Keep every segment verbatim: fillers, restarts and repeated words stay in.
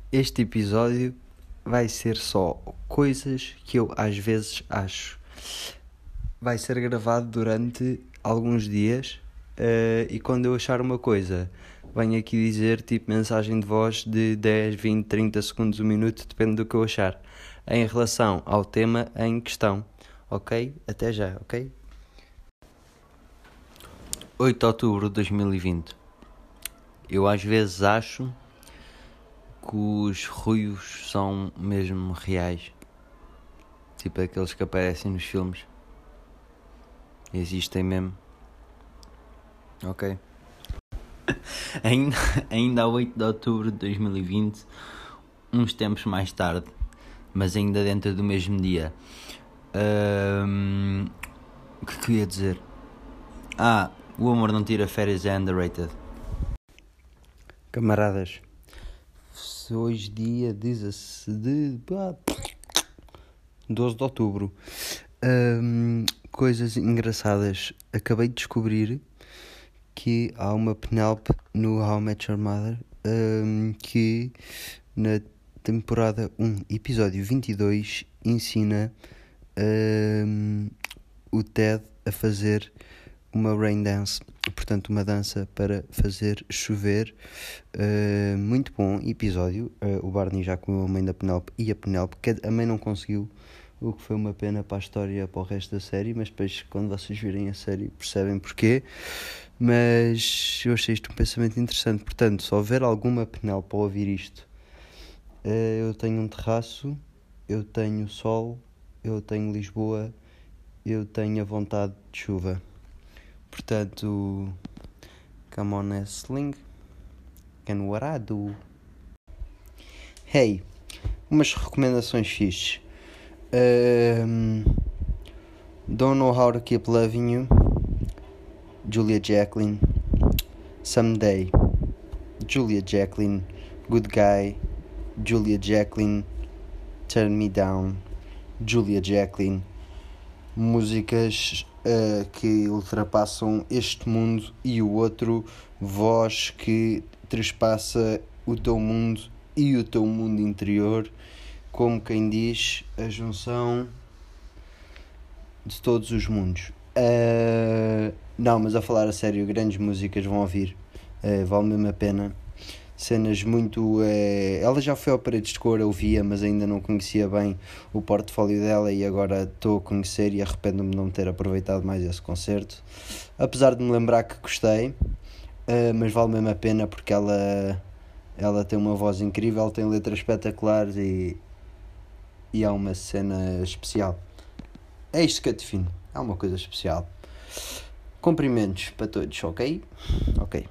Este episódio vai ser só coisas que eu às vezes acho. Vai ser gravado durante alguns dias uh, e quando eu achar uma coisa, venho aqui dizer tipo mensagem de voz de dez, vinte, trinta segundos, um minuto, depende do que eu achar, em relação ao tema em questão. Ok? Até já, ok? oito de outubro de dois mil e vinte. Eu às vezes acho que os ruivos são mesmo reais. Tipo aqueles que aparecem nos filmes. Existem mesmo. Ok. ainda, ainda a oito de outubro de dois mil e vinte, uns tempos mais tarde, mas ainda dentro do mesmo dia. Um, o que que eu ia dizer? Ah, o amor não tira férias é underrated. Camaradas, hoje dia dezesseis de doze de outubro. Um, coisas engraçadas. Acabei de descobrir que há uma Penelope no How I Met Your Mother, um, que na temporada um, episódio vinte e dois, ensina um, o Ted a fazer uma rain dance, portanto uma dança para fazer chover. Uh, muito bom episódio. Uh, o Barney já comeu a mãe da Penelope e a Penelope, que a mãe não conseguiu, o que foi uma pena para a história, para o resto da série, mas depois quando vocês virem a série percebem porquê. Mas eu achei isto um pensamento interessante. Portanto, se houver alguma Penelope para ouvir isto, uh, eu tenho um terraço, eu tenho sol, eu tenho Lisboa, eu tenho a vontade de chuva. Portanto, come on wrestling, and what I do. Hey, umas recomendações fixes. Um, Don't Know How to Keep Loving You, Julia Jacklin. Someday, Julia Jacklin. Good Guy, Julia Jacklin. Turn Me Down, Julia Jacklin. Músicas uh, que ultrapassam este mundo e o outro, voz que trespassa o teu mundo e o teu mundo interior, como quem diz, a junção de todos os mundos. Uh, não, mas a falar a sério, grandes músicas vão ouvir, uh, vale mesmo a pena. Cenas muito... Eh, ela já foi ao Paredes de Cor, eu via, mas ainda não conhecia bem o portfólio dela e agora estou a conhecer e arrependo-me de não ter aproveitado mais esse concerto. Apesar de me lembrar que gostei, eh, mas vale mesmo a pena porque ela, ela tem uma voz incrível, tem letras espetaculares e, e há uma cena especial. É isto que a define, há uma coisa especial. Cumprimentos para todos, ok? Ok.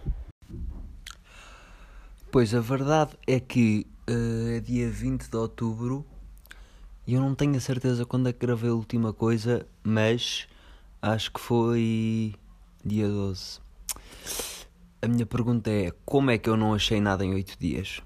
Pois, a verdade é que uh, é dia vinte de outubro e eu não tenho a certeza quando é que gravei a última coisa, mas acho que foi dia doze. A minha pergunta é, como é que eu não achei nada em oito dias?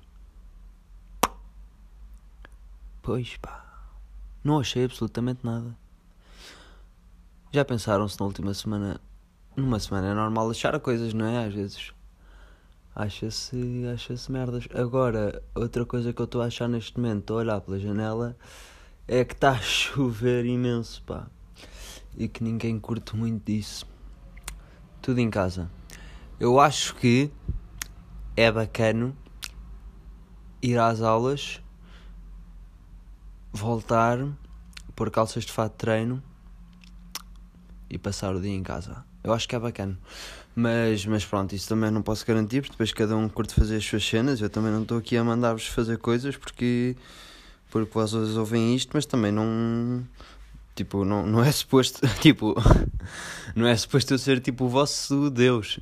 Pois pá, não achei absolutamente nada. Já pensaram se na última semana, numa semana é normal achar coisas, não é? Às vezes... Acha-se, acha-se merdas. Agora, outra coisa que eu estou a achar neste momento, estou a olhar pela janela, é que está a chover imenso, pá. E que ninguém curte muito disso. Tudo em casa. Eu acho que é bacano ir às aulas, voltar, pôr calças de fato de treino e passar o dia em casa. Eu acho que é bacana. Mas, mas pronto, isso também não posso garantir, porque depois cada um curte fazer as suas cenas. Eu também não estou aqui a mandar-vos fazer coisas porque, porque vocês ouvem isto, mas também não... Tipo, não, não é suposto... Tipo, não é suposto eu ser tipo o vosso Deus.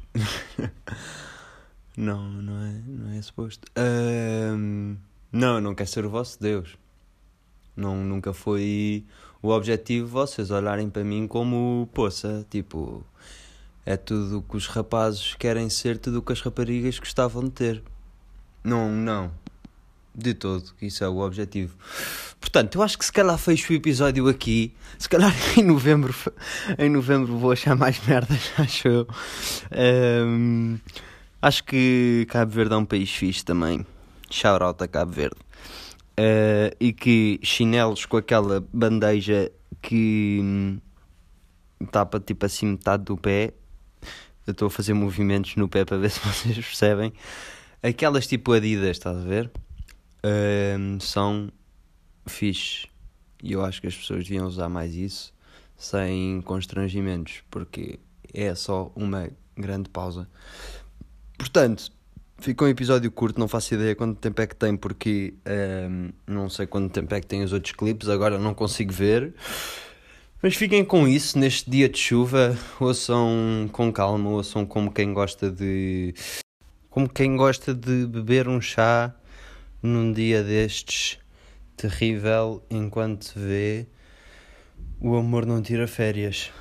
Não, não é, não é suposto. Um, não, não quero ser o vosso Deus. Não, nunca foi o objetivo vocês olharem para mim como poça, tipo... É tudo o que os rapazes querem ser, tudo o que as raparigas gostavam de ter. Não, não. De todo, isso é o objetivo. Portanto, eu acho que se calhar fecho o episódio aqui. Se calhar em novembro, em novembro vou achar mais merdas, acho eu. Um, acho que Cabo Verde é um país fixe também. shout out a Cabo Verde. Uh, e que chinelos com aquela bandeja que tapa tipo assim metade do pé. Eu estou a fazer movimentos no pé para ver se vocês percebem. Aquelas tipo Adidas, estás a ver? Uh, são fixe. E eu acho que as pessoas deviam usar mais isso sem constrangimentos, porque é só uma grande pausa. Portanto, ficou um episódio curto, não faço ideia quanto tempo é que tem, porque um, não sei quanto tempo é que tem os outros clipes, agora não consigo ver. Mas fiquem com isso, neste dia de chuva, ouçam com calma, ouçam como quem gosta de... Como quem gosta de beber um chá num dia destes terrível, enquanto vê o amor não tira férias.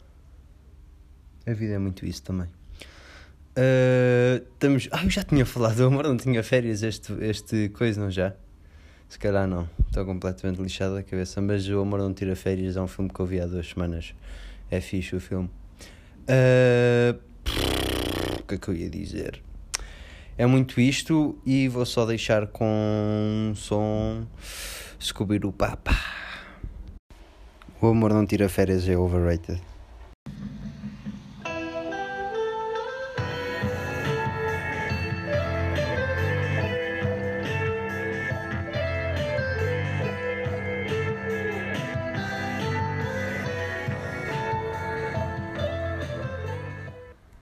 A vida é muito isso também. Uh, estamos... Ah, eu já tinha falado, o amor não tinha férias, este, este coisa, não já? Se calhar não, estou completamente lixado da cabeça, mas o Amor Não Tira Férias é um filme que eu vi há duas semanas. É fixe o filme. Uh... O que é que eu ia dizer? É muito isto e vou só deixar com um som Scooby-Doo Papa. O Amor Não Tira Férias é overrated.